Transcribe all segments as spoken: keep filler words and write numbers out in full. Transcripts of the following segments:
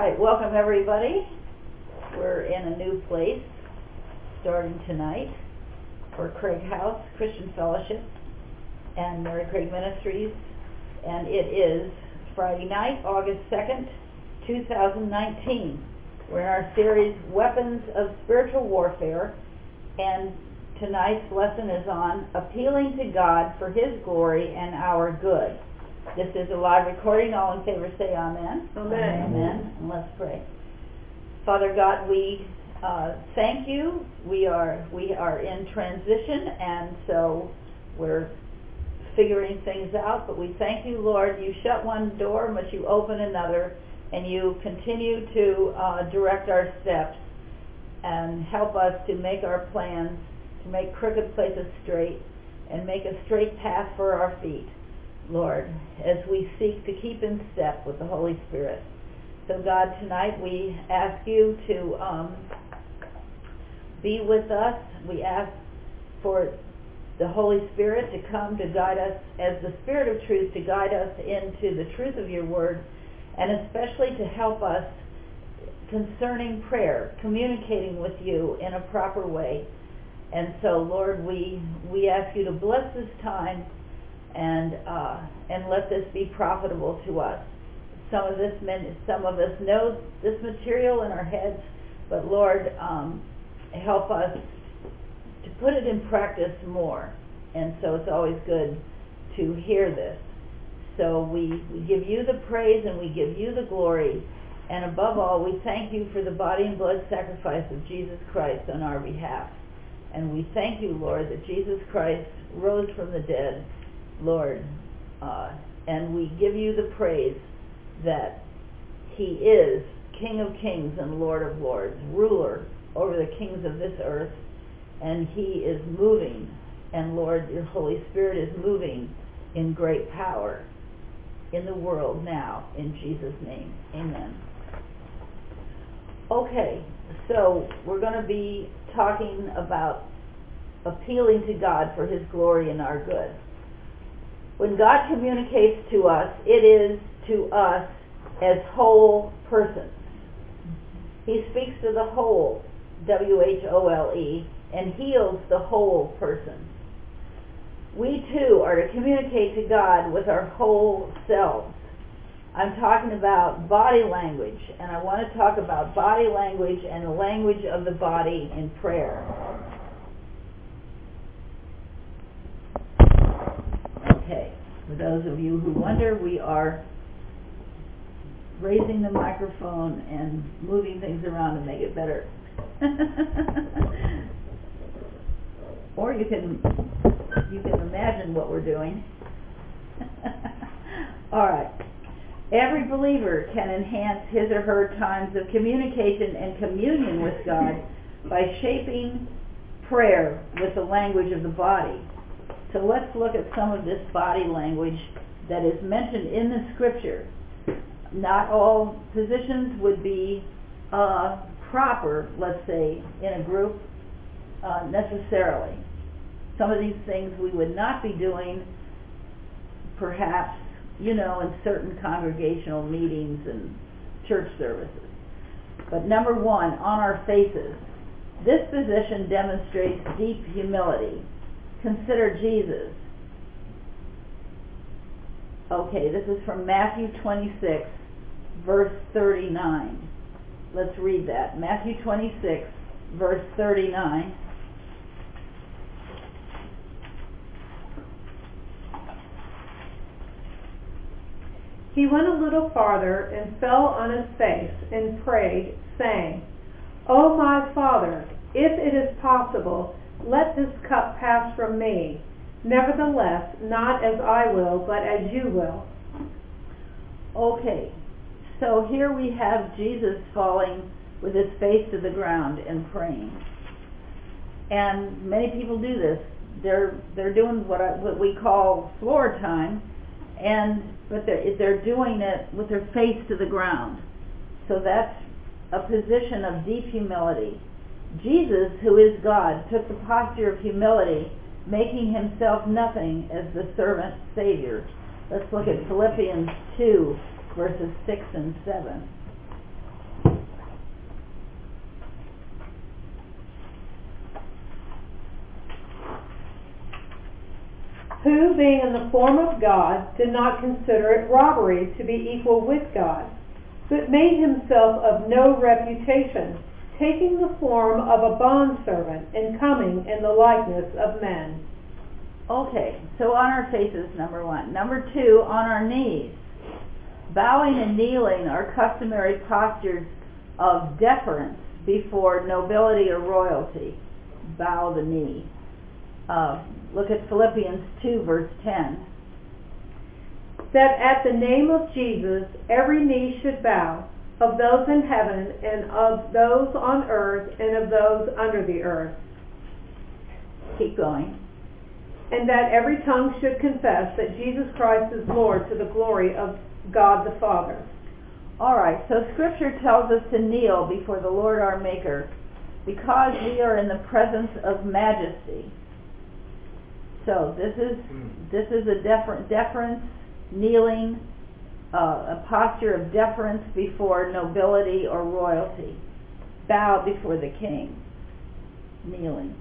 right, welcome everybody. We're in a new place starting tonight for Craig House Christian Fellowship and Mary Craig Ministries, and it is Friday night, August second, two thousand nineteen. We're in our series Weapons of Spiritual Warfare, and tonight's lesson is on appealing to God for His glory and our good. This is a live recording. All in favor say amen. Amen. Amen. And let's pray. Father God, we uh, thank you. We are we are in transition, and so we're figuring things out. But we thank you, Lord. You shut one door, but you open another, and you continue to uh, direct our steps and help us to make our plans, to make crooked places straight, and make a straight path for our feet, Lord, as we seek to keep in step with the Holy Spirit. So God, tonight we ask you to um, be with us. We ask for the Holy Spirit to come to guide us as the Spirit of truth, to guide us into the truth of your word, and especially to help us concerning prayer, communicating with you in a proper way. And so, Lord, we we ask you to bless this time and uh, and let this be profitable to us. Some of this, some of us know this material in our heads, but Lord, um, help us to put it in practice more. And so it's always good to hear this. So we, we give you the praise and we give you the glory. And above all, we thank you for the body and blood sacrifice of Jesus Christ on our behalf. And we thank you, Lord, that Jesus Christ rose from the dead, Lord. Uh, and we give you the praise that he is King of kings and Lord of lords, ruler over the kings of this earth. And he is moving. And Lord, your Holy Spirit is moving in great power in the world now, in Jesus' name. Amen. Okay, so we're going to be talking about appealing to God for his glory and our good. When God communicates to us, it is to us as whole persons. He speaks to the whole, W H O L E, and heals the whole person. We too are to communicate to God with our whole selves. I'm talking about body language, and I want to talk about body language and the language of the body in prayer. Okay, for those of you who wonder, we are raising the microphone and moving things around to make it better. Or you can you can imagine what we're doing. All right. Every believer can enhance his or her times of communication and communion with God by shaping prayer with the language of the body. So let's look at some of this body language that is mentioned in the scripture. Not all positions would be uh, proper, let's say, in a group uh, necessarily. Some of these things we would not be doing, perhaps, you know, in certain congregational meetings and church services. But number one, on our faces. This position demonstrates deep humility. Consider Jesus. Okay, this is from Matthew twenty-six, verse thirty-nine. Let's read that. Matthew twenty-six, verse thirty-nine. He went a little farther and fell on his face and prayed, saying, O my Father, if it is possible, let this cup pass from me. Nevertheless, not as I will, but as you will. Okay, so here we have Jesus falling with his face to the ground and praying. And many people do this. They're they're doing what I, what we call floor time, and but they're they're doing it with their face to the ground. So that's a position of deep humility. Jesus, who is God, took the posture of humility, making himself nothing as the servant Savior. Let's look at Philippians two, verses six and seven. who, being in the form of God, did not consider it robbery to be equal with God, but made himself of no reputation, taking the form of a bondservant and coming in the likeness of men. Okay, so on our faces, number one. Number two, on our knees. Bowing and kneeling are customary postures of deference before nobility or royalty. Bow the knee. Uh, look at Philippians two, verse ten. That at the name of Jesus every knee should bow, of those in heaven and of those on earth and of those under the earth. Keep going. And that every tongue should confess that Jesus Christ is Lord, to the glory of God the Father. All right, so Scripture tells us to kneel before the Lord our Maker because we are in the presence of majesty. So this is this is a defer- deference, kneeling, uh, a posture of deference before nobility or royalty. Bow before the King, kneeling.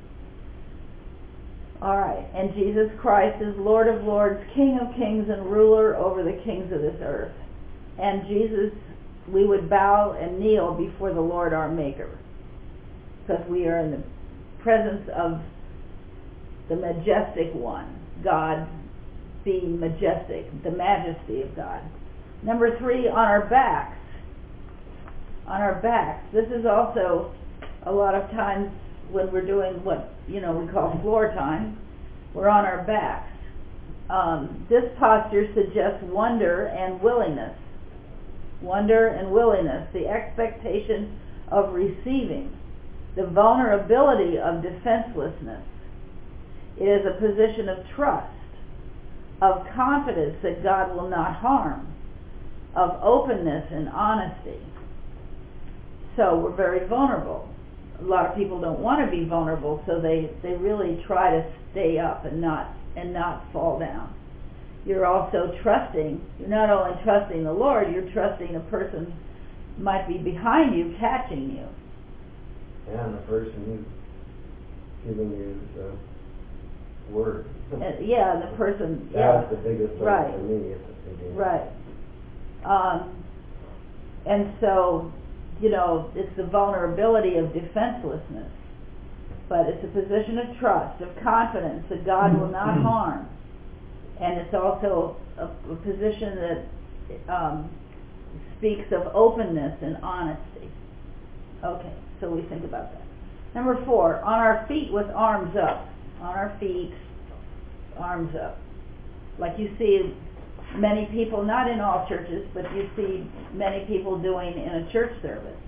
All right, and Jesus Christ is Lord of lords, King of kings, and ruler over the kings of this earth. And Jesus, we would bow and kneel before the Lord our Maker because we are in the presence of the majestic one, God being majestic, the majesty of God. Number three, on our backs. On our backs. This is also a lot of times when we're doing what, you know, we call floor time. We're on our backs. Um, this posture suggests wonder and willingness. Wonder and willingness, the expectation of receiving, the vulnerability of defenselessness. It is a position of trust, of confidence that God will not harm, of openness and honesty. So we're very vulnerable. A lot of people don't want to be vulnerable, so they, they really try to stay up and not and not fall down. You're also trusting, you're not only trusting the Lord, you're trusting a person might be behind you, catching you. And the person who's giving you the word. Uh, yeah, and the person, yeah. That's the biggest thing Right. for me at the beginning. Right. Um, and so, you know, it's the vulnerability of defenselessness. But it's a position of trust, of confidence that God will not harm. And it's also a, a position that um, speaks of openness and honesty. Okay, so we think about that. Number four, on our feet with arms up. On our feet, arms up. Like you see many people, not in all churches, but you see many people doing in a church service.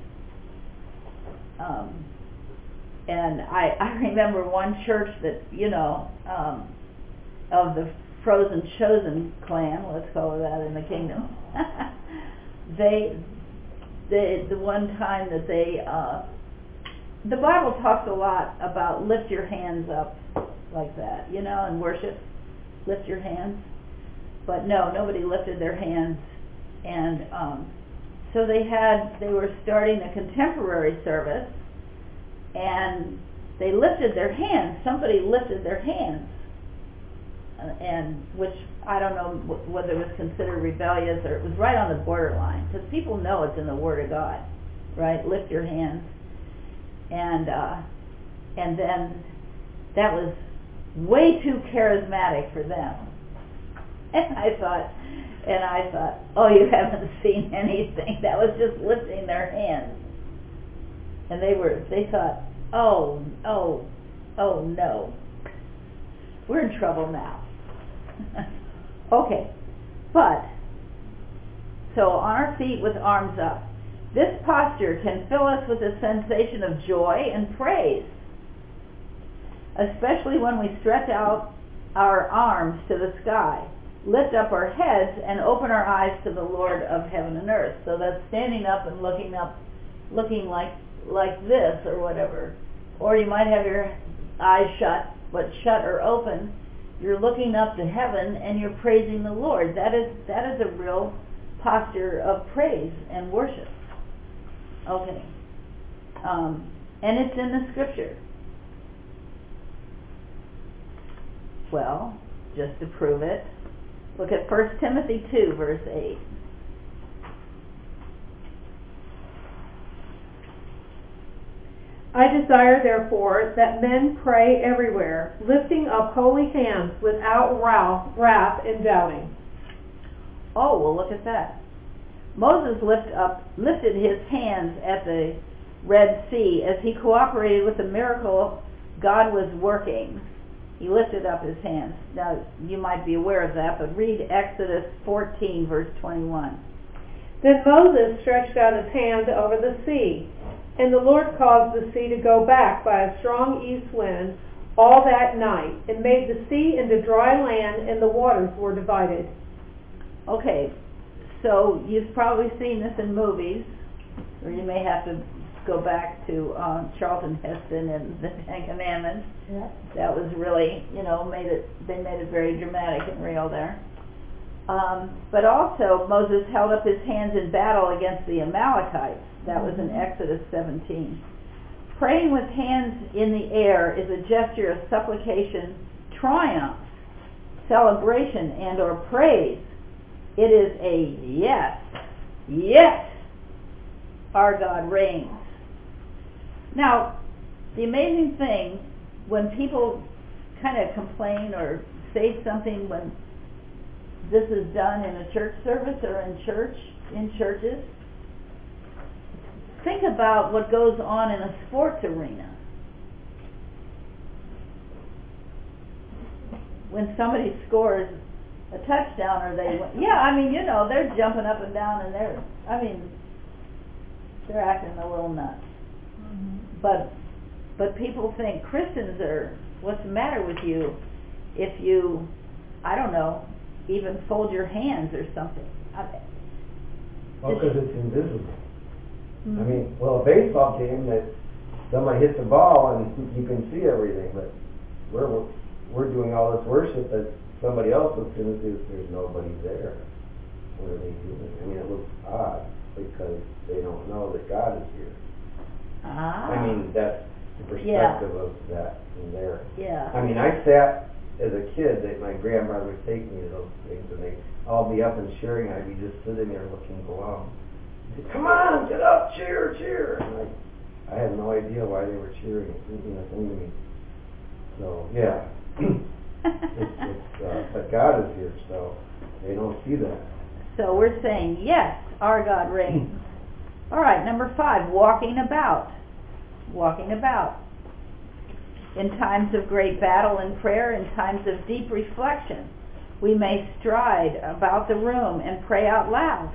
Um, and I, I remember one church that, you know, um, of the Frozen Chosen clan, let's call it that in the kingdom. they, they, the one time that they, uh, the Bible talks a lot about lift your hands up like that, you know, in worship, lift your hands. But no, nobody lifted their hands, and um, so they had, they were starting a contemporary service, and they lifted their hands. Somebody lifted their hands, uh, and which I don't know w- whether it was considered rebellious or it was right on the borderline, because people know it's in the Word of God, right? Lift your hands, and uh, and then that was way too charismatic for them. And I thought, and I thought, oh, you haven't seen anything. That was just lifting their hands. And they were, they thought, oh, oh, oh no. We're in trouble now. Okay. But, so on our feet with arms up. This posture can fill us with a sensation of joy and praise, especially when we stretch out our arms to the sky, lift up our heads, and open our eyes to the Lord of heaven and earth. So that's standing up and looking up, looking like like this or whatever. Or you might have your eyes shut, but shut or open. You're looking up to heaven and you're praising the Lord. That is that is a real posture of praise and worship. Okay. Um, and it's in the Scripture. Well, just to prove it. Look at First Timothy two, verse eight. I desire, therefore, that men pray everywhere, lifting up holy hands without wrath, wrath and doubting. Oh, well, look at that. Moses lift up, lifted his hands at the Red Sea as he cooperated with the miracle God was working. He lifted up his hands. Now, you might be aware of that, but read Exodus fourteen, verse twenty-one. Then Moses stretched out his hand over the sea, and the Lord caused the sea to go back by a strong east wind all that night, and made the sea into dry land, and the waters were divided. Okay, so you've probably seen this in movies, or you may have to go back to uh, Charlton Heston and the Ten Commandments. Yeah. That was really, you know, made it. They made it very dramatic and real there. Um, but also, Moses held up his hands in battle against the Amalekites. That was in Exodus seventeen. Praying with hands in the air is a gesture of supplication, triumph, celebration, and or praise. It is a yes, yes, our God reigns. Now, the amazing thing, when people kind of complain or say something when this is done in a church service or in church, in churches, think about what goes on in a sports arena. When somebody scores a touchdown or they win, yeah, I mean, you know, they're jumping up and down and they're, I mean, they're acting a little nuts. Mm-hmm. But, but people think Christians are, what's the matter with you if you, I don't know, even fold your hands or something? I, Well, because it's invisible. Mm-hmm. I mean, well, a baseball game that somebody hits a ball and you can see everything, but we're we're doing all this worship that somebody else looks in and says there's nobody there. What are they doing? I mean, it looks odd because they don't know that God is here. Ah. I mean, that's the perspective yeah. of that in there. Yeah. I mean, I sat as a kid that my grandmother would take me to those things, and they all be up and cheering. I'd be just sitting there looking along. Come on, get up, cheer, cheer. And I, I had no idea why they were cheering. It didn't mean a thing to me. So, yeah. it's, it's, uh, but God is here, so they don't see that. So we're saying, yes, our God reigns. All right, number five, walking about. Walking about. In times of great battle and prayer, in times of deep reflection, we may stride about the room and pray out loud.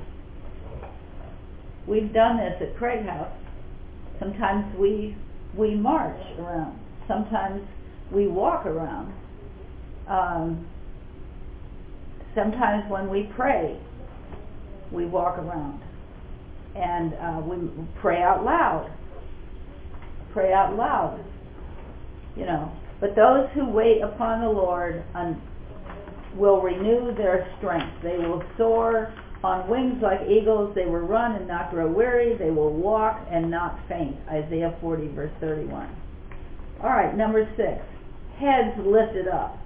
We've done this at Craig House. Sometimes we we march around. Sometimes we walk around. Um, sometimes when we pray, we walk around. And uh, we pray out loud. Pray out loud. You know. But those who wait upon the Lord un- will renew their strength. They will soar on wings like eagles. They will run and not grow weary. They will walk and not faint. Isaiah forty, verse thirty-one. All right, number six. Heads lifted up.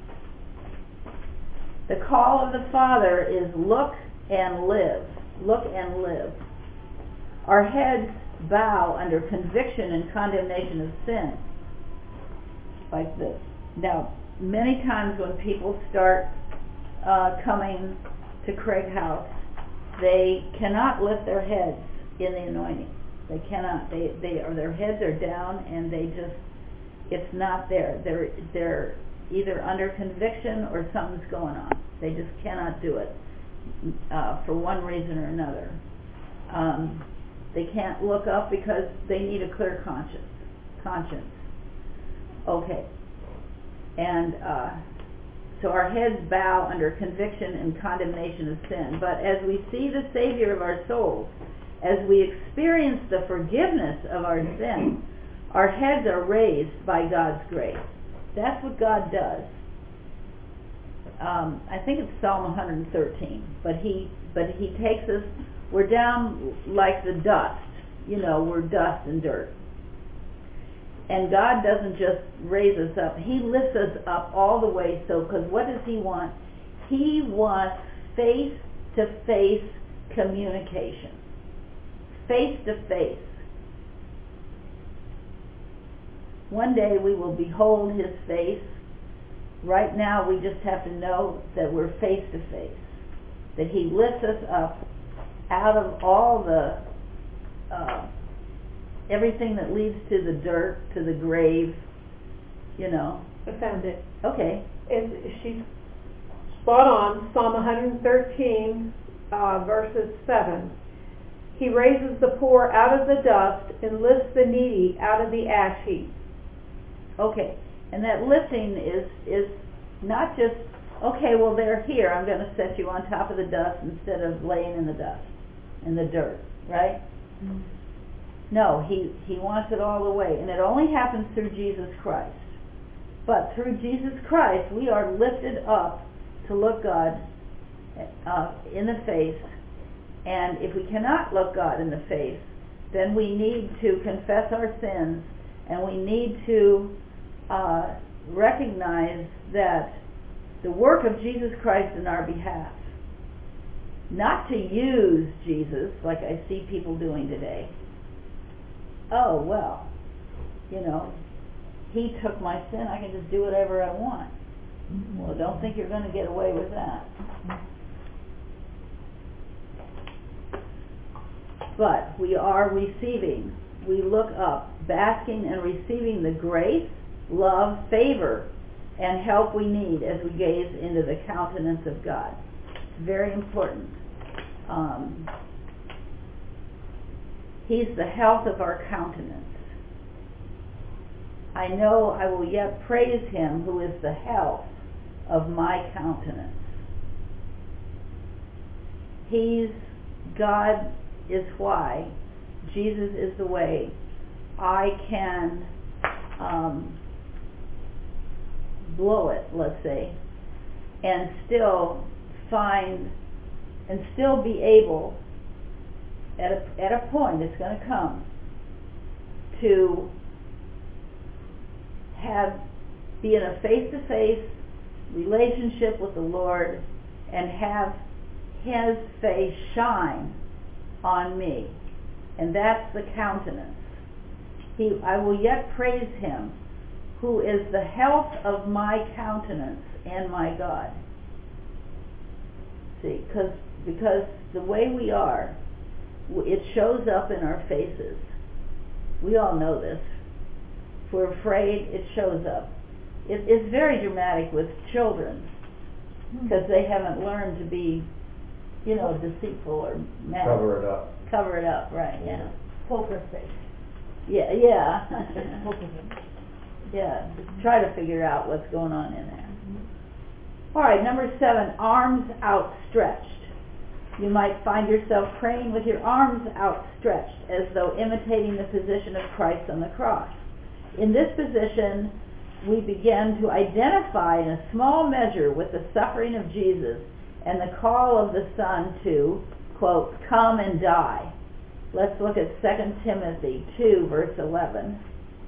The call of the Father is look and live. Look and live. Our heads bow under conviction and condemnation of sin. Like this. Now, many times when people start uh, coming to Craig House, they cannot lift their heads in the anointing. They cannot. They they or their heads are down and they just, it's not there. They're they're either under conviction or something's going on. They just cannot do it uh, for one reason or another. Um, they can't look up because they need a clear conscience. Conscience. Okay. And uh, so our heads bow under conviction and condemnation of sin. But as we see the Savior of our souls, as we experience the forgiveness of our sins, our heads are raised by God's grace. That's what God does. Um, I think it's Psalm one thirteen. But he, but he takes us. We're down like the dust. You know, we're dust and dirt. And God doesn't just raise us up. He lifts us up all the way. So, because what does He want? He wants face-to-face communication. Face-to-face. One day we will behold His face. Right now we just have to know that we're face-to-face. That He lifts us up out of all the uh, everything that leads to the dirt, to the grave, you know. I found it. Okay. And she's spot on. Psalm one thirteen, uh, verses seven. He raises the poor out of the dust and lifts the needy out of the ash heap. Okay. And that lifting is is not just, okay, well, they're here, I'm going to set you on top of the dust instead of laying in the dust, in the dirt, right? Mm-hmm. No, he, he wants it all the way. And it only happens through Jesus Christ. But through Jesus Christ, we are lifted up to look God uh, in the face. And if we cannot look God in the face, then we need to confess our sins, and we need to uh, recognize that the work of Jesus Christ in our behalf, not to use Jesus like I see people doing today. Oh, well, you know, He took my sin, I can just do whatever I want. Mm-hmm. Well, don't think you're going to get away with that. But we are receiving, we look up, basking and receiving the grace, love, favor, and help we need as we gaze into the countenance of God. It's very important. Um, He's the health of our countenance. I know I will yet praise Him who is the health of my countenance. He's, God is why, Jesus is the way I can um, blow it, let's say, and still find, and still be able, at a, at a point, it's going to come, to have, be in a face-to-face relationship with the Lord and have His face shine on me. And that's the countenance. He, I will yet praise Him who is the health of my countenance and my God. See, cause, because the way we are, it shows up in our faces. We all know this. If we're afraid, it shows up. It, it's very dramatic with children because they haven't learned to be, you know, deceitful or mad. Cover it up. Cover it up, right, yeah. Poker face. Yeah, yeah. Yeah, try to figure out what's going on in there. Mm-hmm. All right, number seven, arms outstretched. You might find yourself praying with your arms outstretched as though imitating the position of Christ on the cross. In this position, we begin to identify in a small measure with the suffering of Jesus and the call of the Son to, quote, come and die. Let's look at Second Timothy two, verse eleven.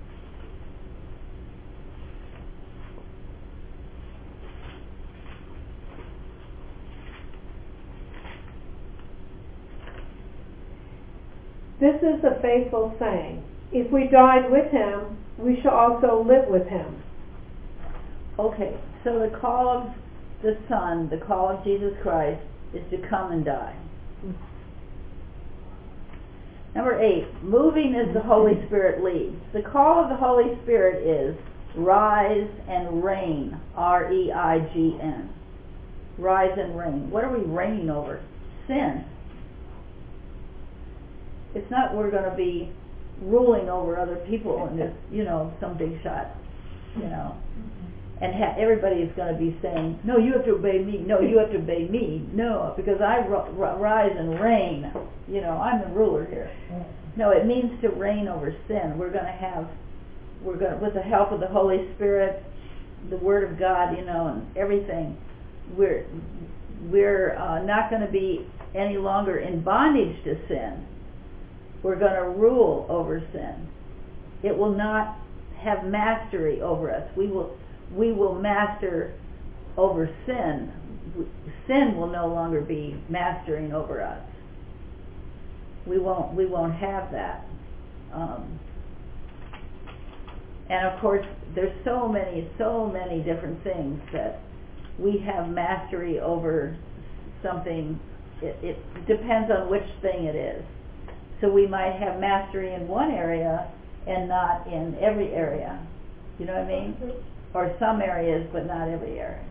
This is a faithful saying. If we died with Him, we shall also live with Him. Okay, so the call of the Son, the call of Jesus Christ, is to come and die. Number eight, moving as the Holy Spirit leads. The call of the Holy Spirit is rise and reign, R E I G N. Rise and reign. What are we reigning over? Sin. It's not we're going to be ruling over other people and just, you know, some big shot, you know. And ha- everybody is going to be saying, no, you have to obey me. No, you have to obey me. No, because I r- r- rise and reign. You know, I'm the ruler here. No, it means to reign over sin. We're going to have, we're going to, with the help of the Holy Spirit, the Word of God, you know, and everything, we're we're uh, not going to be any longer in bondage to sin. We're going to rule over sin. It will not have mastery over us. We will we will master over sin. Sin will no longer be mastering over us. We won't we won't have that. Um, and of course, there's so many so many different things that we have mastery over. Something. It, it depends on which thing it is. So we might have mastery in one area and not in every area. You know what I mean? Or some areas, but not every area.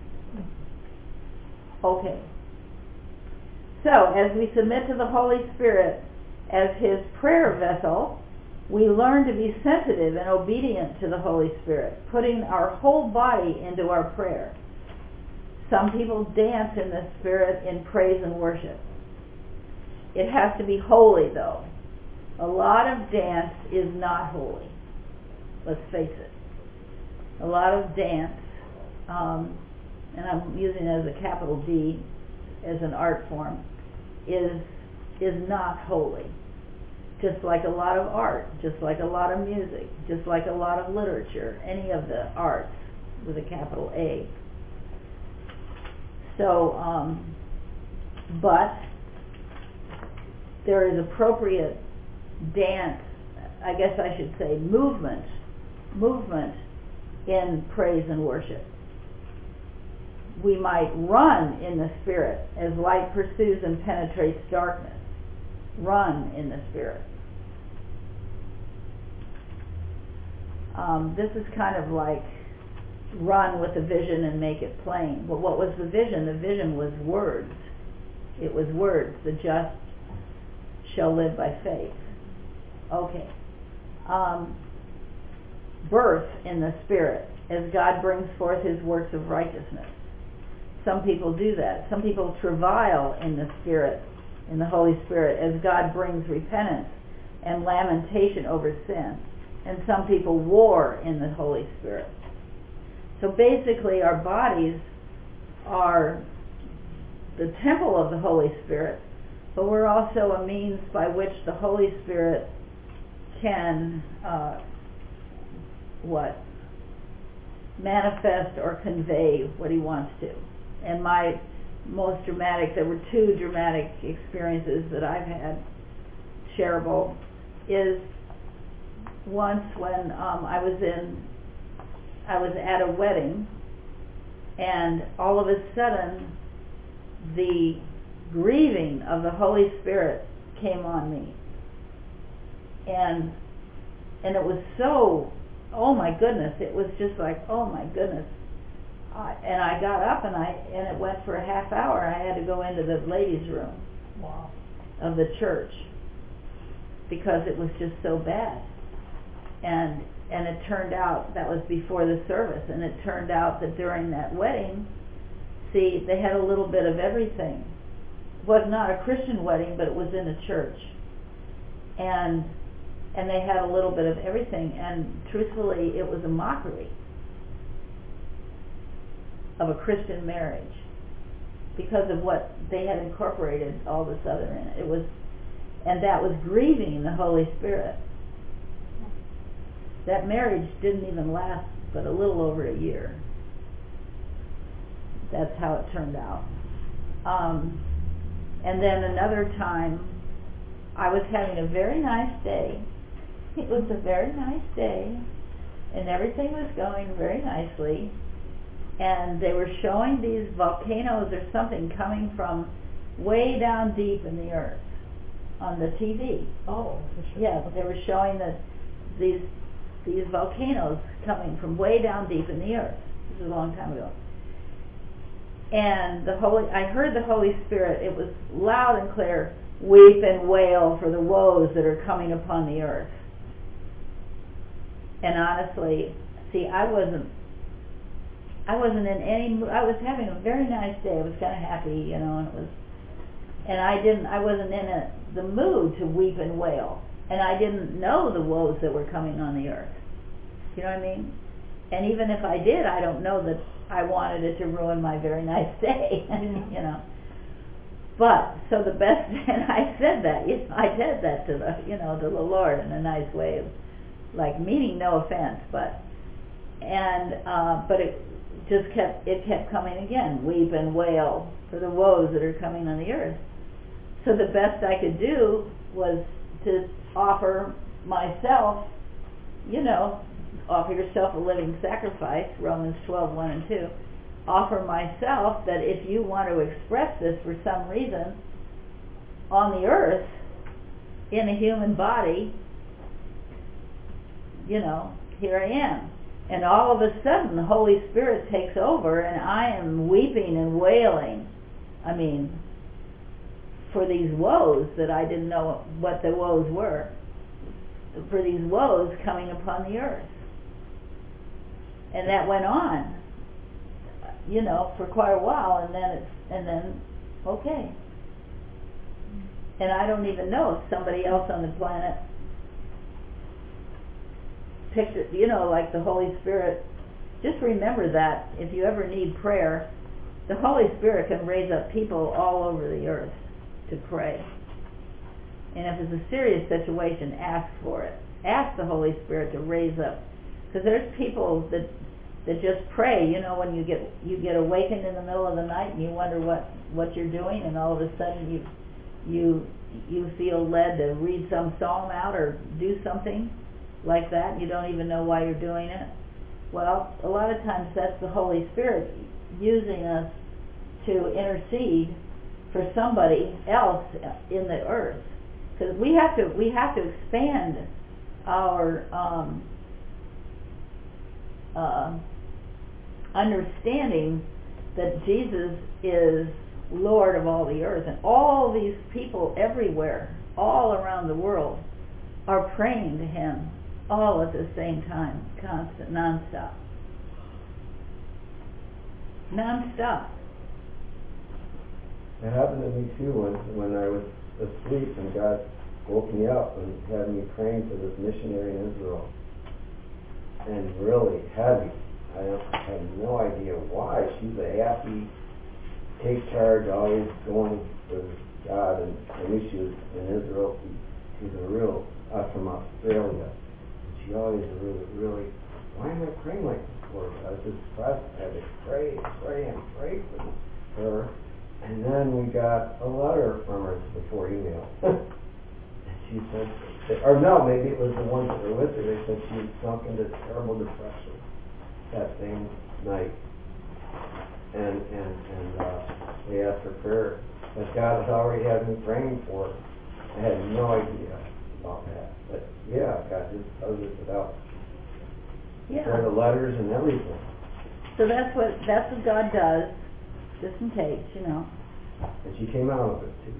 Okay. So, as we submit to the Holy Spirit as His prayer vessel, we learn to be sensitive and obedient to the Holy Spirit, putting our whole body into our prayer. Some people dance in the Spirit in praise and worship. It has to be holy, though. A lot of dance is not holy. Let's face it. A lot of dance, um, and I'm using it as a capital D, as an art form, is is not holy. Just like a lot of art, just like a lot of music, just like a lot of literature, any of the arts with a capital A. So, um, but there is appropriate dance, I guess I should say movement, movement in praise and worship. We might run in the Spirit as light pursues and penetrates darkness. Run in the Spirit. Um, this is kind of like run with a vision and make it plain. Well, what was the vision? The vision was words. It was words. The just shall live by faith. Okay. Um, birth in the Spirit as God brings forth His works of righteousness. Some people do that. Some people travail in the Spirit, in the Holy Spirit, as God brings repentance and lamentation over sin. And some people war in the Holy Spirit. So basically our bodies are the temple of the Holy Spirit, but we're also a means by which the Holy Spirit can, uh, what, manifest or convey what He wants to. And my most dramatic, there were two dramatic experiences that I've had, shareable, is once when um, I was in I was at a wedding, and all of a sudden the grieving of the Holy Spirit came on me. And and it was so, oh my goodness, it was just like, oh my goodness. I, and I got up and I and it went for a half hour. I had to go into the ladies' room wow. of the church because it was just so bad. And And it turned out, that was before the service, and it turned out that during that wedding, see, they had a little bit of everything. It was not a Christian wedding, but it was in a church. And and they had a little bit of everything, and truthfully, it was a mockery of a Christian marriage because of what they had incorporated all this other in it. It was, and that was grieving the Holy Spirit. That marriage didn't even last but a little over a year. That's how it turned out. Um, and then another time, I was having a very nice day. It was a very nice day, and everything was going very nicely. And they were showing these volcanoes or something coming from way down deep in the earth on the T V. Oh, for sure. Yeah, they were showing that these these volcanoes coming from way down deep in the earth. This is a long time ago. And the Holy, I heard the Holy Spirit, it was loud and clear, weep and wail for the woes that are coming upon the earth. And honestly, see, I wasn't, I wasn't in any, I was having a very nice day. I was kind of happy, you know, and it was, and I didn't, I wasn't in a, the mood to weep and wail. And I didn't know the woes that were coming on the earth. You know what I mean? And even if I did, I don't know that I wanted it to ruin my very nice day. You know. But so the best, and I said that. You know, I said that to the, you know, to the Lord in a nice way. like meaning no offense, but and uh, but it just kept it kept coming again. Weep and wail for the woes that are coming on the earth. So the best I could do was to offer myself, you know, offer yourself a living sacrifice, Romans twelve, one and two. Offer myself that if you want to express this for some reason on the earth, in a human body, you know, here I am. And all of a sudden the Holy Spirit takes over and I am weeping and wailing. I mean, for these woes that I didn't know what the woes were. For these woes coming upon the earth. And that went on, you know, for quite a while, and then it's, and then, okay. And I don't even know if somebody else on the planet picked it, you know, like the Holy Spirit. Just remember that if you ever need prayer, the Holy Spirit can raise up people all over the earth to pray. And if it's a serious situation, ask for it. Ask the Holy Spirit to raise up. Because there's people that that just pray, you know, when you get you get awakened in the middle of the night and you wonder what, what you're doing, and all of a sudden you you you feel led to read some psalm out or do something like that. You don't even know why you're doing it. Well, a lot of times that's the Holy Spirit using us to intercede for somebody else in the earth. Because we have to we have to expand our um, uh, understanding that Jesus is Lord of all the earth, and all these people everywhere, all around the world, are praying to Him all at the same time, constant, non-stop. Non-stop. It happened to me too when when I was asleep and God woke me up and had me praying for this missionary in Israel. And really heavy. I, don't, I had no idea why. She's a happy, take charge, always going for God. And I knew she was in Israel. She, she's a real, uh, from Australia. And she always really, really, why am I praying like this for her? I was just pressed. I had to pray, pray, and pray for her. And then we got a letter from her before email. And she said, or no, maybe it was the ones that were with her. They said she had sunk into terrible depression that same night. And and and uh, they asked for prayer. But God had already had me praying for her. I had no idea about that. But yeah, God just does it without Yeah. for the letters and everything. So that's what that's what God does, just in case, you know. And she came out of it too.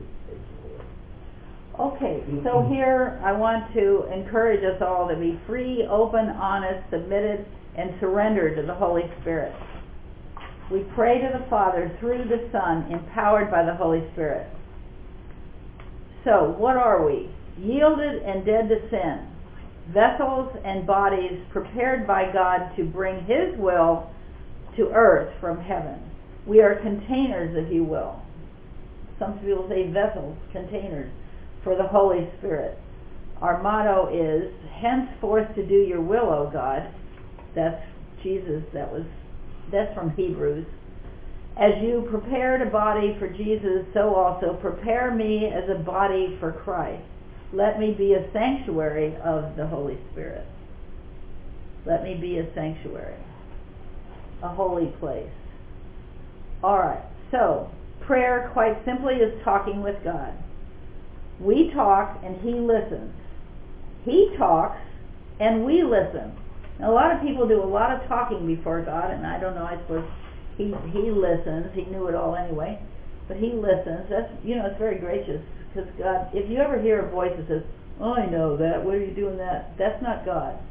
Okay, so here I want to encourage us all to be free, open, honest, submitted, and surrendered to the Holy Spirit. We pray to the Father through the Son, empowered by the Holy Spirit. So, what are we? Yielded and dead to sin. Vessels and bodies prepared by God to bring His will to earth from heaven. We are containers, if you will. Some people say vessels, containers, for the Holy Spirit. Our motto is, henceforth to do your will, O God. That's Jesus, that was, that's from Hebrews. As you prepared a body for Jesus, so also prepare me as a body for Christ. Let me be a sanctuary of the Holy Spirit. Let me be a sanctuary, a holy place. All right, so prayer quite simply is talking with God. We talk and He listens. He talks and we listen. Now, a lot of people do a lot of talking before God, and I don't know, I suppose he he listens. He knew it all anyway, but He listens. That's, you know, it's very gracious, because God, if you ever hear a voice that says, oh, I know that, what are you doing that? That's not God.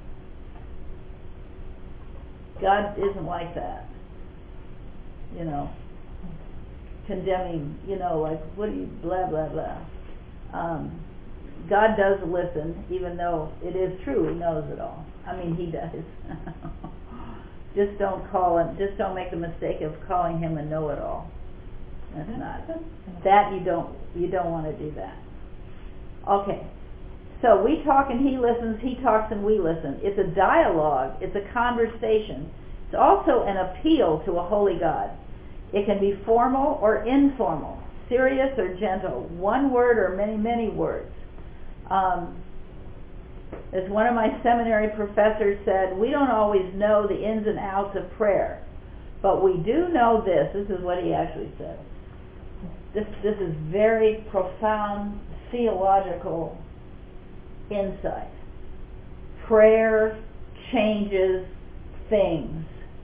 God isn't like that. You know, condemning, you know, like, what are you, blah, blah, blah. Um, God does listen, even though it is true He knows it all. I mean, He does. Just don't call Him, just don't make the mistake of calling Him a know-it-all. That's not, that you don't, you don't want to do that. Okay, So we talk and he listens, he talks and we listen. It's a dialogue, it's a conversation. It's also an appeal to a holy God. It can be formal or informal, serious or gentle, one word or many, many words. Um, as one of my seminary professors said, we don't always know the ins and outs of prayer, but we do know this. This is what he actually said. This, this is very profound theological insight. Prayer changes things.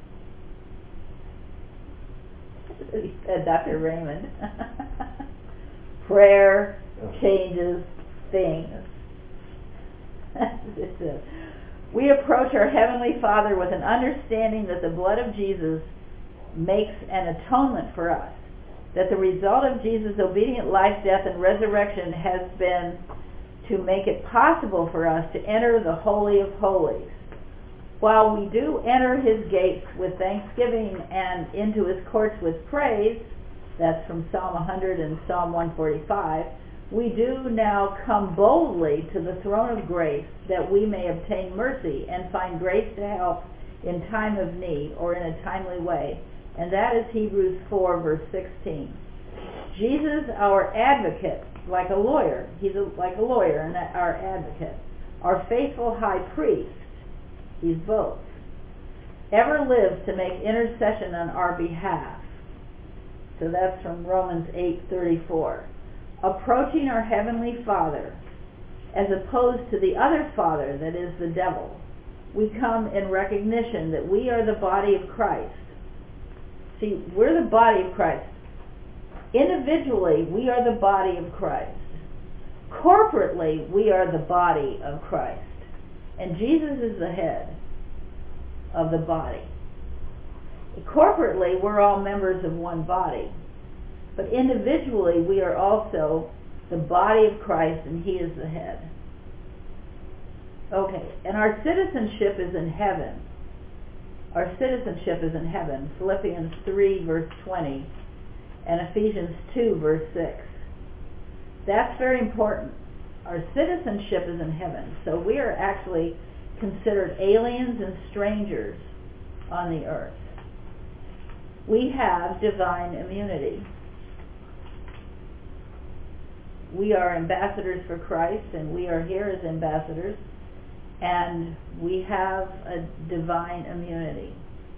He said, Doctor Raymond. Prayer changes things. We approach our Heavenly Father with an understanding that the blood of Jesus makes an atonement for us, that the result of Jesus' obedient life, death, and resurrection has been to make it possible for us to enter the Holy of Holies. While we do enter his gates with thanksgiving and into his courts with praise, that's from Psalm one hundred and Psalm one forty-five, we do now come boldly to the throne of grace that we may obtain mercy and find grace to help in time of need or in a timely way. And that is Hebrews four, verse sixteen. Jesus, our advocate, like a lawyer, he's a, like a lawyer and our advocate, our faithful high priest, he's both, ever lives to make intercession on our behalf. So that's from Romans eight thirty-four. Approaching our Heavenly Father, as opposed to the other father, that is the devil, we come in recognition that we are the body of Christ. See, we're the body of Christ. Individually, we are the body of Christ. Corporately, we are the body of Christ. And Jesus is the head of the body. Corporately, we're all members of one body. But individually, we are also the body of Christ, and he is the head. Okay, and our citizenship is in heaven. Our citizenship is in heaven. Philippians three, verse twenty, and Ephesians two, verse six. That's very important. Our citizenship is in heaven. So we are actually considered aliens and strangers on the earth. We have divine immunity. We are ambassadors for Christ, and we are here as ambassadors, and we have a divine immunity.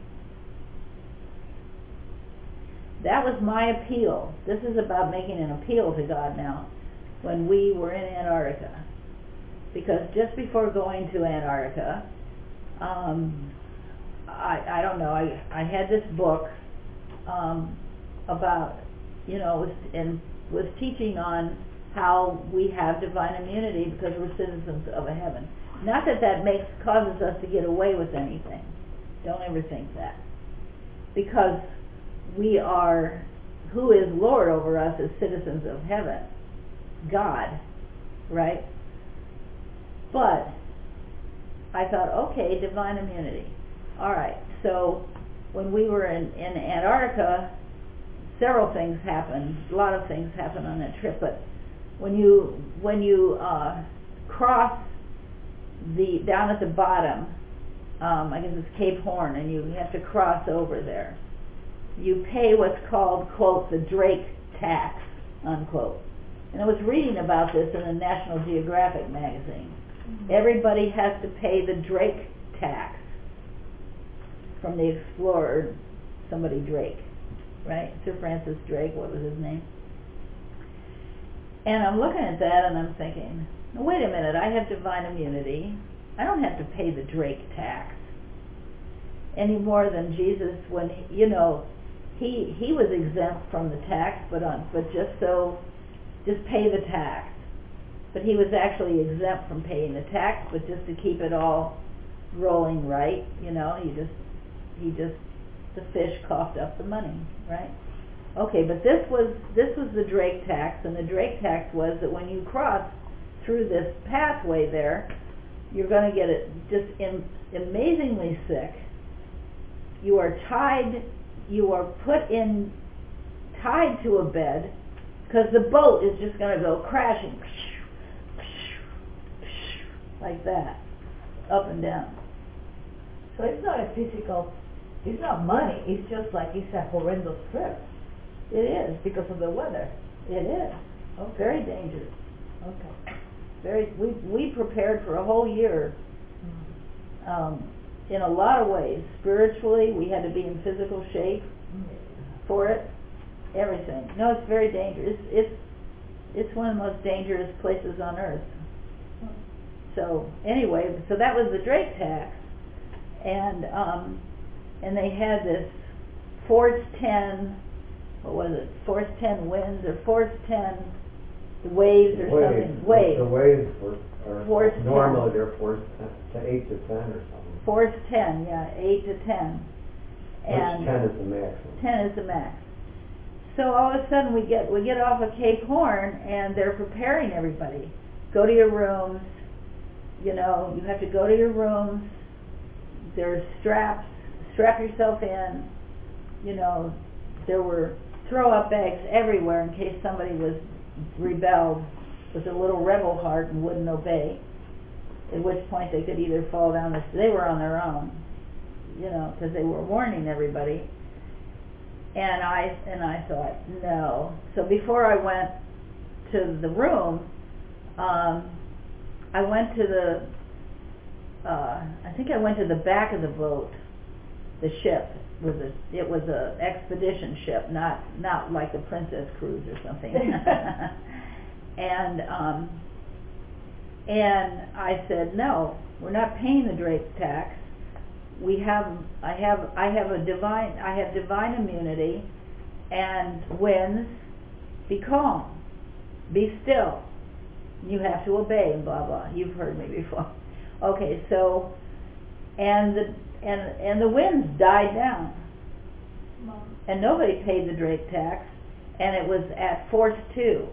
That was my appeal. This is about making an appeal to God now. When we were in Antarctica, because just before going to Antarctica, um, I I don't know. I I had this book um, about you know was and was teaching on how we have divine immunity because we're citizens of a heaven. Not that that makes causes us to get away with anything. Don't ever think that, because we are who is Lord over us as citizens of heaven. God, right? But I thought, okay, divine immunity. All right, so when we were in, in Antarctica, several things happened. A lot of things happened on that trip. But when you when you uh, cross the down at the bottom, um, I guess it's Cape Horn, and you have to cross over there. You pay what's called, quote, the Drake tax, unquote. And I was reading about this in a National Geographic magazine. Mm-hmm. Everybody has to pay the Drake tax from the explorer, somebody Drake, right? Sir Francis Drake, what was his name? And I'm looking at that and I'm thinking, wait a minute, I have divine immunity. I don't have to pay the Drake tax any more than Jesus when, he, you know, he he was exempt from the tax, but on but just so just pay the tax. But he was actually exempt from paying the tax, but just to keep it all rolling right, you know, he just he just the fish coughed up the money, right? Okay, but this was this was the Drake tax, and the Drake tax was that when you cross through this pathway there, you're going to get it just in, amazingly sick. You are tied, you are put in, tied to a bed, because the boat is just going to go crashing. like that, up and down. So it's not a physical, it's not money, it's just like it's a horrendous trip. It is. Because of the weather. It is. Okay. Very dangerous. Okay. Very. We we prepared for a whole year. Mm. Um, in a lot of ways, spiritually, we had to be in physical shape for it. Everything. No, it's very dangerous. It's it's, it's one of the most dangerous places on earth. So anyway, so that was the Drake tax, and um, and they had this force ten. What was it? Force ten winds or force ten waves or Waves. something. Waves. The waves were are Force normally ten. they're force to eight to ten or something. Force ten, yeah, eight to ten. And Which ten is the maximum. ten is the max. So all of a sudden we get we get off of Cape Horn and they're preparing everybody. Go to your rooms. You know, you have to go to your rooms. There's straps. Strap yourself in. You know, there were throw up bags everywhere in case somebody was rebelled with a little rebel heart and wouldn't obey. At which point they could either fall down the. They were on their own. You know, because they were warning everybody. And I and I thought, no. So before I went to the room, um, I went to the. Uh, I think I went to the back of the boat, the ship. It was a it was a expedition ship, not not like the Princess Cruise or something. and um, and I said, no, we're not paying the Drake tax. We have, I have, I have a divine, I have divine immunity, and winds, be calm, be still. You have to obey, and blah blah. You've heard me before. Okay, so, and the and and the winds died down, and nobody paid the Drake tax, and it was at force two.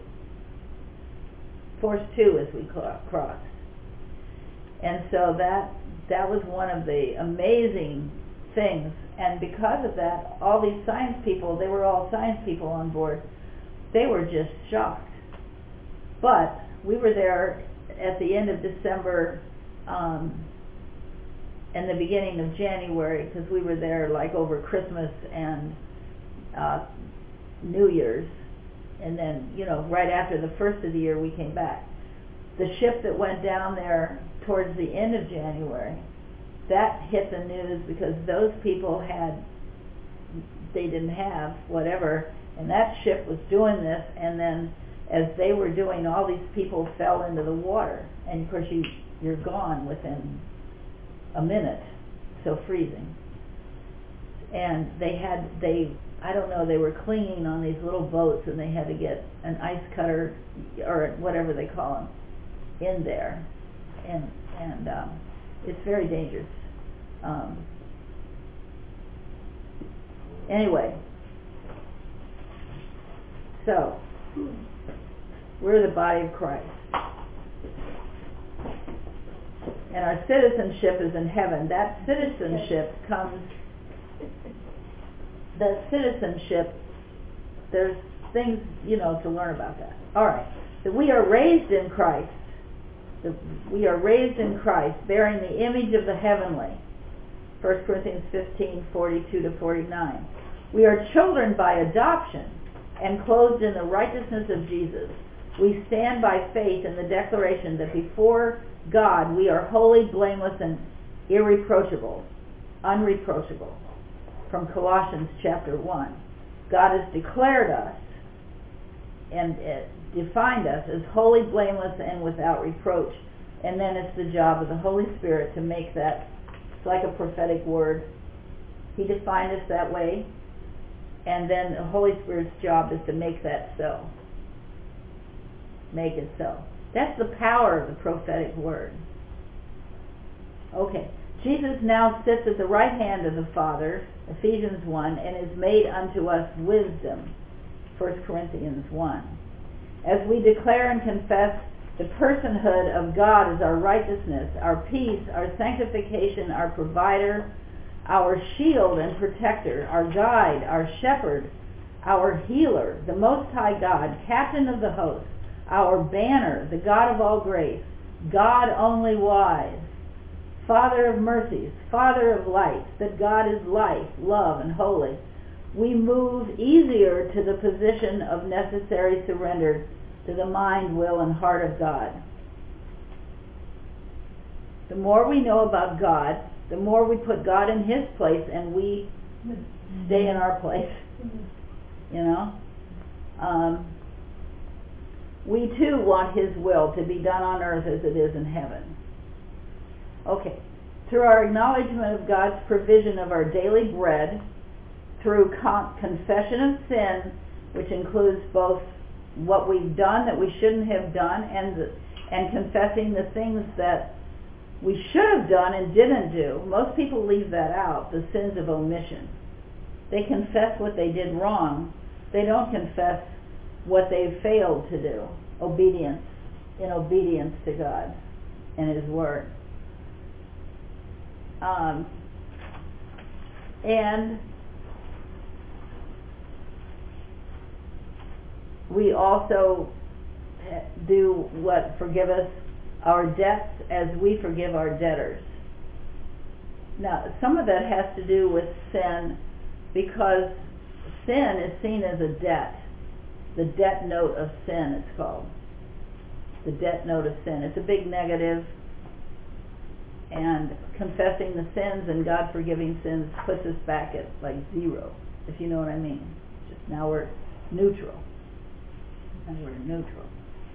Force two as we crossed, and so that. That was one of the amazing things, and because of that, all these science people, they were all science people on board, they were just shocked. But we were there at the end of December um, and the beginning of January, because we were there like over Christmas and uh, New Year's, and then, you know, right after the first of the year we came back. The ship that went down there towards the end of January, that hit the news because those people had, they didn't have whatever, and that ship was doing this, and then as they were doing, all these people fell into the water, and of course you, you're gone within a minute, so freezing. And they had, they, I don't know, they were clinging on these little boats, and they had to get an ice cutter, or whatever they call them, in there, and and um, it's very dangerous. Um, anyway, so we're the body of Christ, and our citizenship is in heaven. That citizenship comes. That citizenship, there's things, you know, to learn about that. All right, that we are raised in Christ. The, we are raised in Christ, bearing the image of the heavenly. First Corinthians fifteen, forty-two to forty-nine. We are children by adoption and clothed in the righteousness of Jesus. We stand by faith in the declaration that before God we are holy, blameless, and irreproachable, unreproachable. From Colossians chapter one. God has declared us and uh, defined us as holy, blameless, and without reproach. And then it's the job of the Holy Spirit to make that, it's like a prophetic word. He defined us that way, and then the Holy Spirit's job is to make that so. Make it so. That's the power of the prophetic word. Okay. Jesus now sits at the right hand of the Father, Ephesians one, and is made unto us wisdom, First Corinthians one. As we declare and confess the personhood of God as our righteousness, our peace, our sanctification, our provider, our shield and protector, our guide, our shepherd, our healer, the Most High God, captain of the host, our banner, the God of all grace, God only wise, Father of mercies, Father of lights, that God is life, love, and holy, we move easier to the position of necessary surrender to the mind, will, and heart of God. The more we know about God, the more we put God in His place and we stay in our place. You know? Um, we too want His will to be done on earth as it is in heaven. Okay. Through our acknowledgement of God's provision of our daily bread, through con- confession of sin, which includes both what we've done that we shouldn't have done and the, and confessing the things that we should have done and didn't do. Most people leave that out, the sins of omission. They confess what they did wrong. They don't confess what they failed to do. Obedience, in obedience to God and His Word. Um, and we also do what? Forgive us our debts as we forgive our debtors. Now, some of that has to do with sin, because sin is seen as a debt. The debt note of sin, it's called. The debt note of sin. It's a big negative, and confessing the sins and God forgiving sins puts us back at like zero, if you know what I mean. Just now we're neutral. Now we're neutral.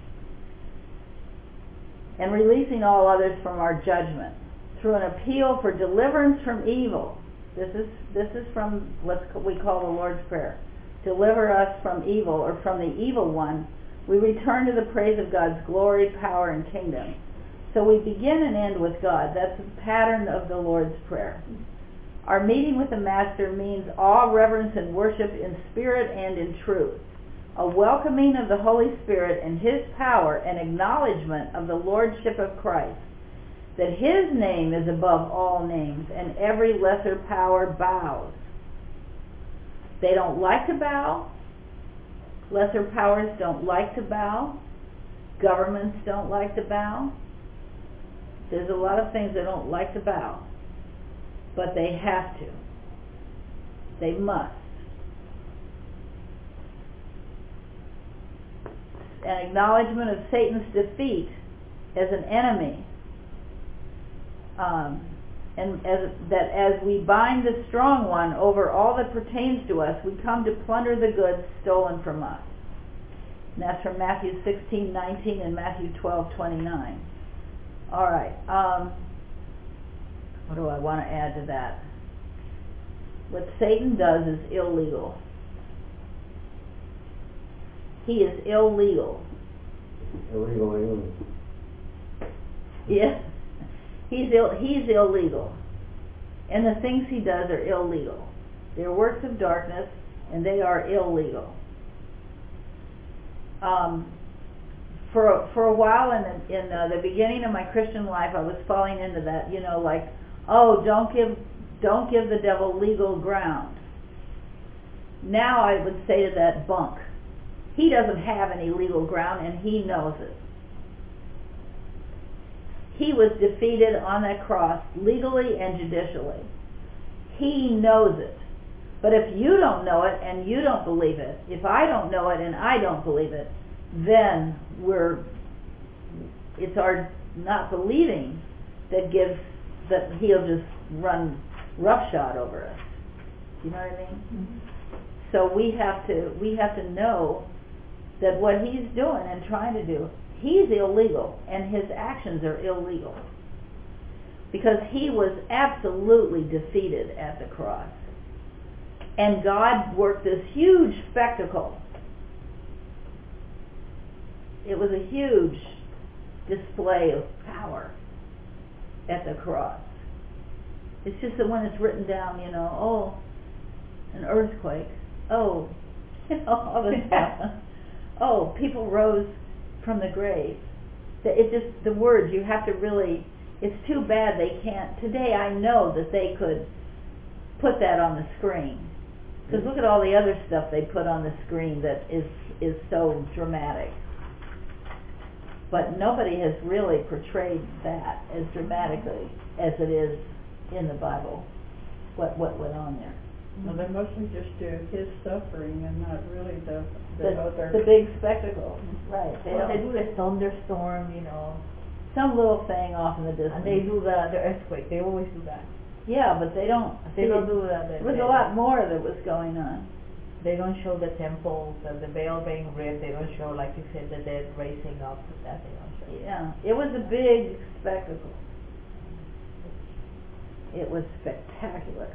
And releasing all others from our judgment through an appeal for deliverance from evil. This is this is from what we call the Lord's Prayer. Deliver us from evil, or from the evil one. We return to the praise of God's glory, power, and kingdom. So we begin and end with God. That's the pattern of the Lord's Prayer. Our meeting with the Master means awe, reverence, and worship in spirit and in truth. A welcoming of the Holy Spirit and His power, and acknowledgement of the Lordship of Christ, that His name is above all names, and every lesser power bows. They don't like to bow. Lesser powers don't like to bow. Governments don't like to bow. There's a lot of things they don't like to bow. But they have to. They must. An acknowledgement of Satan's defeat as an enemy. Um, and as, that as we bind the strong one over all that pertains to us, we come to plunder the goods stolen from us. And that's from Matthew sixteen nineteen and Matthew twelve twenty-nine. All right. Um, what do I want to add to that? What Satan does is illegal. He is illegal. Illegal alien. Yes. He's Ill, he's illegal. And the things he does are illegal. They're works of darkness, and they are illegal. Um, for for a while in the, in uh, the beginning of my Christian life, I was falling into that. You know, like, oh, don't give don't give the devil legal ground. Now I would say to that, bunk. He doesn't have any legal ground, and he knows it. He was defeated on that cross legally and judicially. He knows it. But if you don't know it and you don't believe it, if I don't know it and I don't believe it, then we're it's our not believing that gives that he'll just run roughshod over us. You know what I mean? Mm-hmm. So we have to we have to know that what he's doing and trying to do, he's illegal, and his actions are illegal. Because he was absolutely defeated at the cross. And God worked this huge spectacle. It was a huge display of power at the cross. It's just that when it's written down, you know, oh, an earthquake, oh, you know, all this stuff. Oh, people rose from the grave. It just, the words, you have to really, it's too bad they can't. Today I know that they could put that on the screen. Because look at all the other stuff they put on the screen that is is so dramatic. but nobody has really portrayed that as dramatically as it is in the Bible, what what went on there. Well, they mostly just do his suffering and not really the, the, The, other. the big spectacle, right? They Well, they don't, do the thunderstorm, you know, some little thing off in the and they distance. do the, the earthquake, they always do that. Yeah, but they don't. They see, don't do that. There was a lot more that was going on. They don't show the temples, the, the veil being ripped, they don't show, like you said, the dead raising up, that they don't show. Yeah, it was a big spectacle. It was spectacular.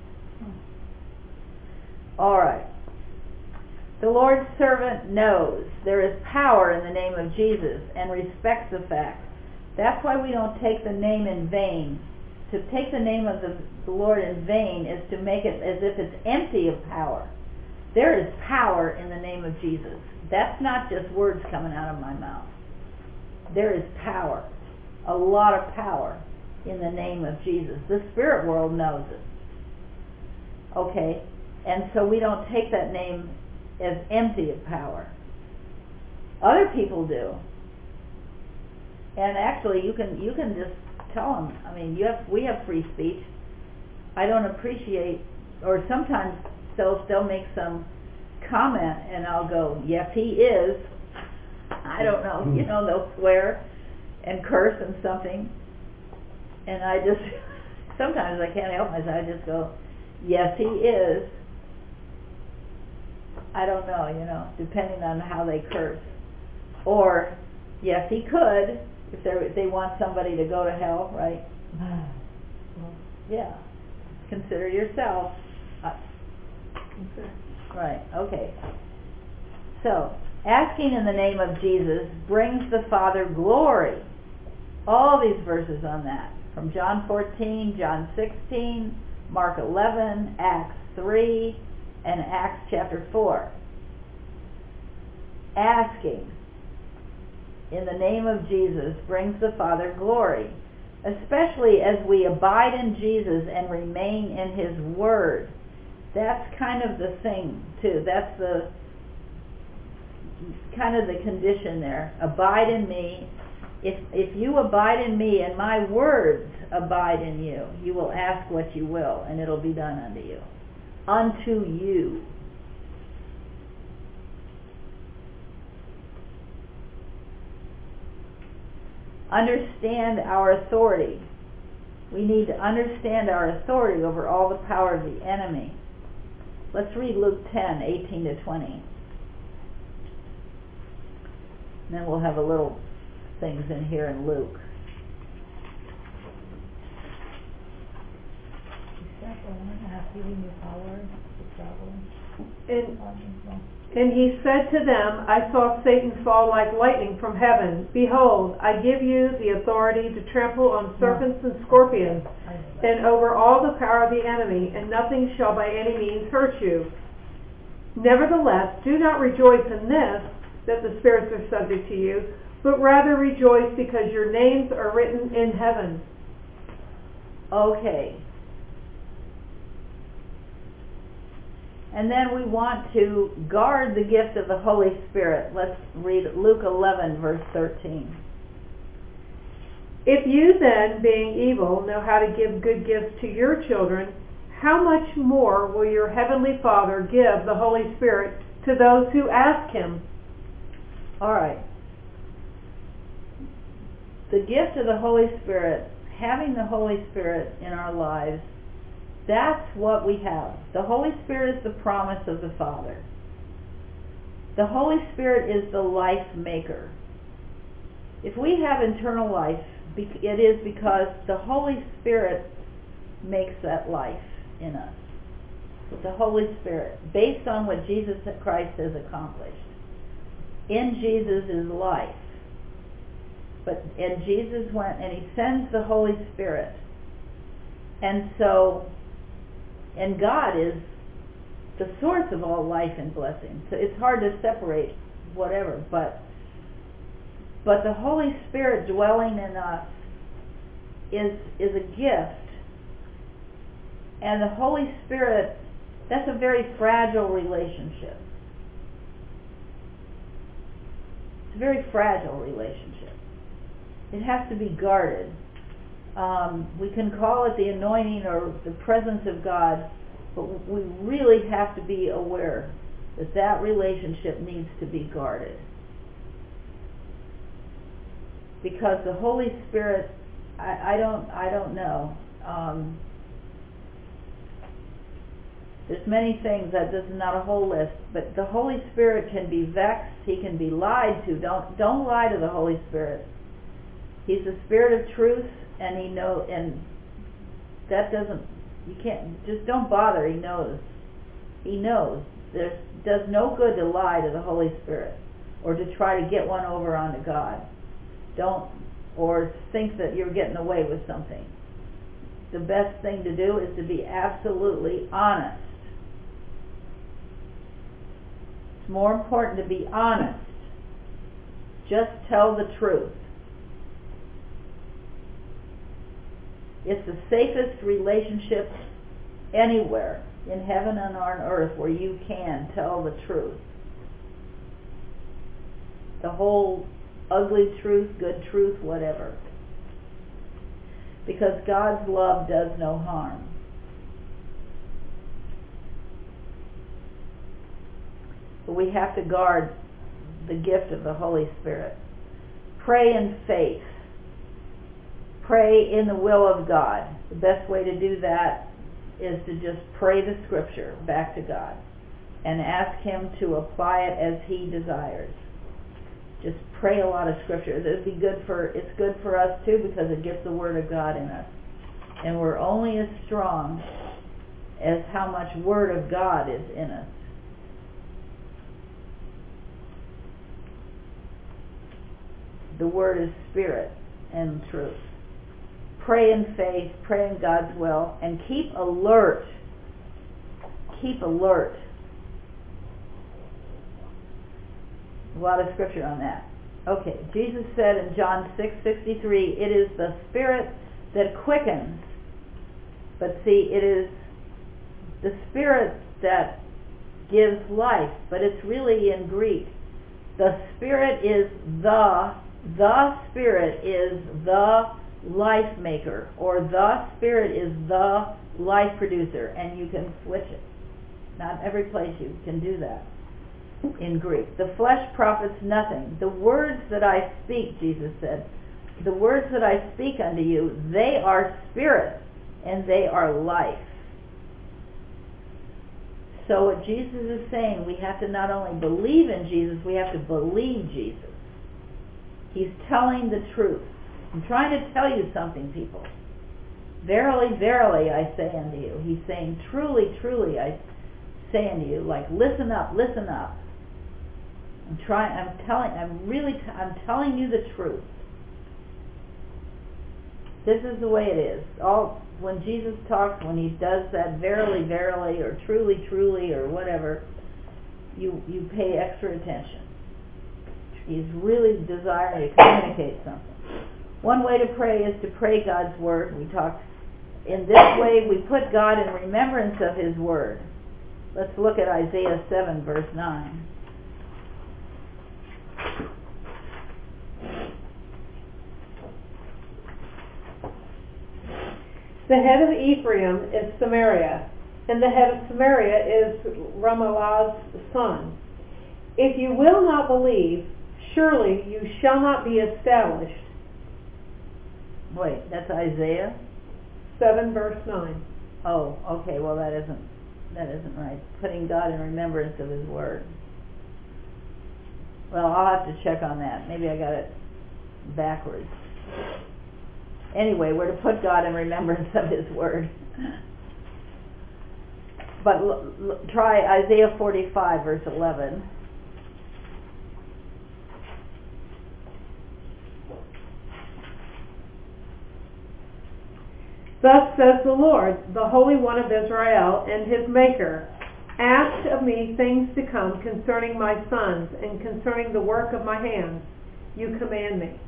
All right. The Lord's servant knows there is power in the name of Jesus and respects the fact. That's why we don't take the name in vain. To take the name of the, the Lord in vain is to make it as if it's empty of power. There is power in the name of Jesus. That's not just words coming out of my mouth. There is power, a lot of power in the name of Jesus. The spirit world knows it. Okay, and so we don't take that name as empty of power. Other people do. And actually, you can you can just tell them. I mean, you have we have free speech. I don't appreciate, or sometimes they'll they'll make some comment, and I'll go, yes, he is. I don't know, you know, they'll swear and curse and something, and I just sometimes I can't help myself. I just go, yes, he is. I don't know, you know, depending on how they curse, or yes, he could if they if they want somebody to go to hell, right? Well, yeah, consider yourself. Uh, right. Okay. So, asking in the name of Jesus brings the Father glory. All these verses on that, from John fourteen, John sixteen, Mark eleven, Acts three, and Acts chapter four. Asking in the name of Jesus brings the Father glory, especially as we abide in Jesus and remain in His Word. That's kind of the thing, too. That's the kind of the condition there. Abide in me. If if you abide in me and my words abide in you, you will ask what you will, and it'll be done unto you. Unto you. Understand our authority. We need to understand our authority over all the power of the enemy. Let's read Luke ten, eighteen to twenty. And then we'll have a little things in here in Luke. Is that the one that has given you power to travel? And, Um, and he said to them, I saw Satan fall like lightning from heaven. Behold, I give you the authority to trample on serpents and scorpions, I know that. and over all the power of the enemy, and nothing shall by any means hurt you. Nevertheless, do not rejoice in this, that the spirits are subject to you, but rather rejoice because your names are written in heaven. Okay. And then we want to guard the gift of the Holy Spirit. Let's read Luke eleven, verse thirteen. If you then, being evil, know how to give good gifts to your children, how much more will your heavenly Father give the Holy Spirit to those who ask Him? All right. The gift of the Holy Spirit, having the Holy Spirit in our lives, that's what we have. The Holy Spirit is the promise of the Father. The Holy Spirit is the life maker. If we have eternal life, it is because the Holy Spirit makes that life in us. The Holy Spirit, based on what Jesus Christ has accomplished. In Jesus is life. But and Jesus went and He sends the Holy Spirit. And so, and God is the source of all life and blessing. So it's hard to separate whatever, but but the Holy Spirit dwelling in us is is a gift. And the Holy Spirit, that's a very fragile relationship. It's a very fragile relationship. it has to be guarded. Um, we can call it the anointing or the presence of God, but we really have to be aware that that relationship needs to be guarded. Because the Holy Spirit, I, I don't, I don't know. Um, there's many things that this is not a whole list, but the Holy Spirit can be vexed. He can be lied to. Don't, don't lie to the Holy Spirit. He's the Spirit of truth, and he know, and that doesn't, you can't, just don't bother. He knows. He knows. There's does no good to lie to the Holy Spirit or to try to get one over onto God. Don't, or think that you're getting away with something. The best thing to do is to be absolutely honest. It's more important to be honest. Just tell the truth. It's the safest relationship anywhere, in heaven and on earth, where you can tell the truth. The whole ugly truth, good truth, whatever. Because God's love does no harm. But we have to guard the gift of the Holy Spirit. Pray in faith. Pray in the will of God. The best way to do that is to just pray the scripture back to God and ask Him to apply it as He desires. Just pray a lot of scripture. It'd be good for, it's good for us too, because it gets the Word of God in us. And we're only as strong as how much Word of God is in us. The Word is spirit and truth. Pray in faith, pray in God's will, and keep alert. Keep alert. A lot of scripture on that. Okay, Jesus said in John six sixty-three, it is the Spirit that quickens. But see, it is the Spirit that gives life, but it's really in Greek. The Spirit is the, the Spirit is the life maker, or the Spirit is the life producer, and you can switch it. Not every place you can do that in Greek. The flesh profits nothing. The words that I speak, Jesus said, the words that I speak unto you, they are spirit and they are life. So what Jesus is saying, we have to not only believe in Jesus, we have to believe Jesus. He's telling the truth. I'm trying to tell you something, people. Verily, verily, I say unto you. He's saying, truly, truly, I say unto you. Like, listen up, listen up. I'm trying. I'm telling. I'm really. T- I'm telling you the truth. This is the way it is. All when Jesus talks, when He does that, verily, verily, or truly, truly, or whatever, you you pay extra attention. He's really desiring to communicate something. One way to pray is to pray God's Word. We talked in this way, we put God in remembrance of His Word. Let's look at Isaiah seven, verse nine. The head of Ephraim is Samaria, and the head of Samaria is Ramallah's son. If you will not believe, surely you shall not be established. Wait, that's Isaiah? seven verse nine. Oh, okay, well that isn't that isn't right. Putting God in remembrance of His Word. Well, I'll have to check on that. Maybe I got it backwards. Anyway, we're to put God in remembrance of His Word. But l- l- try Isaiah forty-five, verse eleven. Thus says the Lord, the Holy One of Israel, and His Maker, ask of me things to come concerning my sons, and concerning the work of my hands. You command me.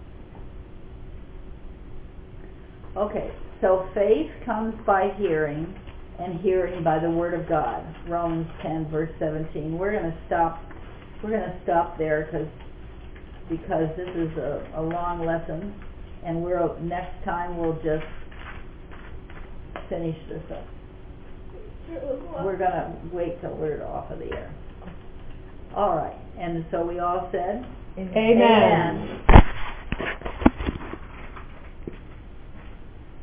Okay, so faith comes by hearing, and hearing by the Word of God. Romans ten, verse seventeen. We're going to stop. We're going to stop there because because this is a, a long lesson, and we're, next time we'll just finish this up. We're gonna wait till we're off of the air. All right, and so we all said? Amen. Amen.